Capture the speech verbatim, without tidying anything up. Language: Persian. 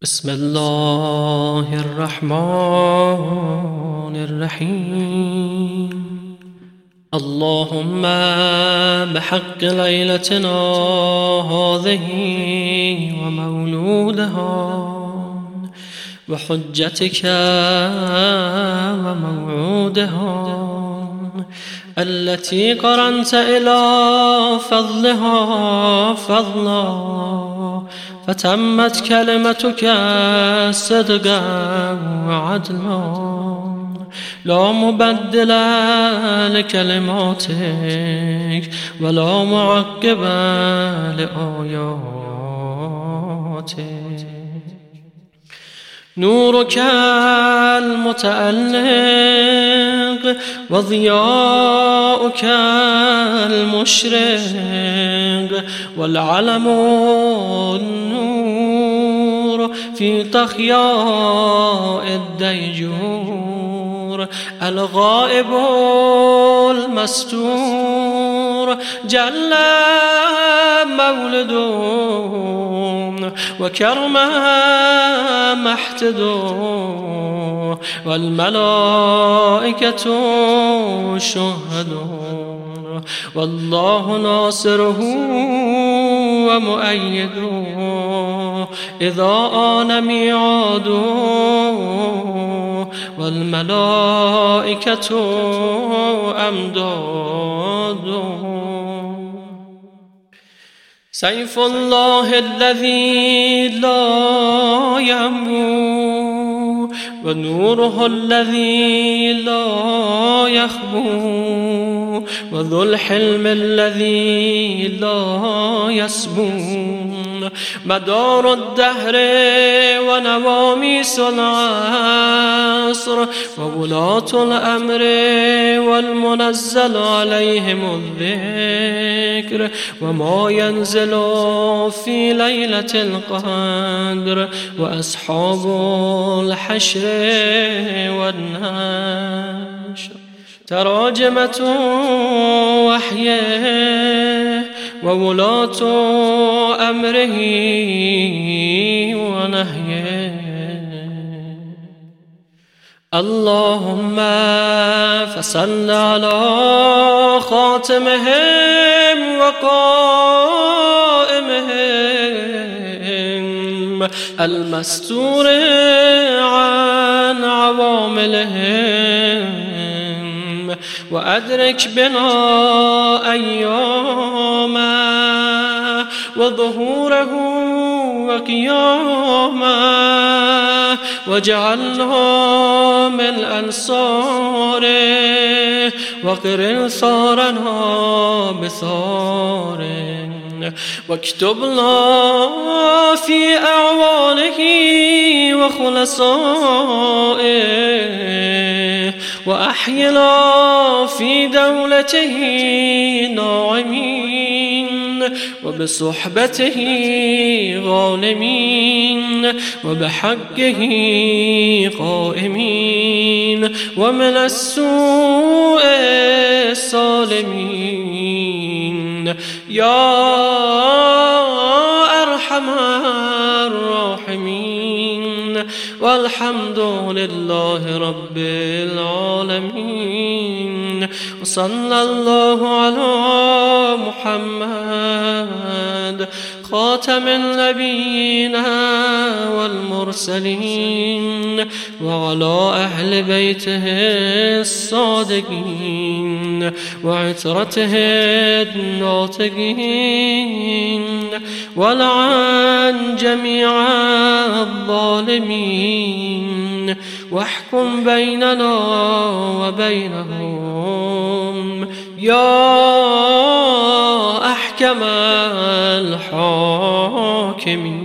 بسم الله الرحمن الرحيم. اللهم بحق ليلتنا هذه ومولودها وحجتك وموعودها التي قرنت إلى فضلها فضلا فتمت كلمتك صدقا وعدلا لا مبدل لكلماتك ولا معقب لآياتك. نورك المتألق وضياؤك المشرق والعلم النور في طخياء الديجور الغائب المستور جل مولد وكرم محتد والملائكة شهد والله ناصره ومؤيده إذا آن ميعاده والملائكة أمداده. سيف الله الذي لا ينمو ونوره الذي لا يخبو وذو الحلم الذي لا يسمو مدار الدهر ونواميس العصر وولاة الأمر والمنزل عليهم الذكر وما ينزل في ليلة القدر وأصحاب الحشر والنشر تراجمة وحيه وولاة أمره ونهيه. اللهم فصل على خاتمهم وقائمهم المستور عن عواملهم وأدرك بنا أياما وظهوره وقياما وجعلنا من أنصاره وقر ثارنا بثاره واكتبنا في أعوانه وخلصائه وأحينا في دولته ناعمين وبصحبته غانمين وبحقه قائمين ومن السوء سالمين يا أرحم الراحمين. والحمد لله رب العالمين وصلى الله على محمد خاتم النبيين والمرسلين وعلى أهل بيته الصادقين وعترته الناطقين ولعن جميع الظالمين واحكم بيننا وبينهم يا أحكم الحاكمين.